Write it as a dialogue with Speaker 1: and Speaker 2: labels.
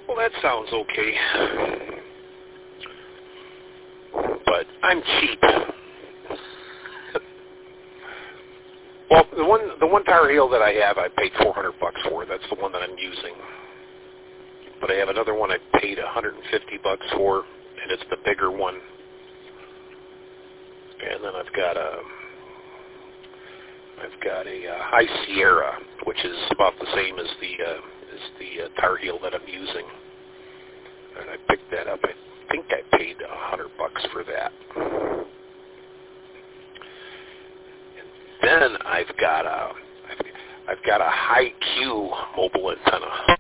Speaker 1: Well, that sounds okay. But I'm cheap. Well, the one Tar Heel that I have, I paid $400 for. That's the one that I'm using. But I have another one I paid $150 for, and it's the bigger one. And then I've got a High Sierra, which is about the same as the Tar Heel that I'm using. And I picked that up. I think I paid $100 for that. And then I've got a High Q mobile antenna.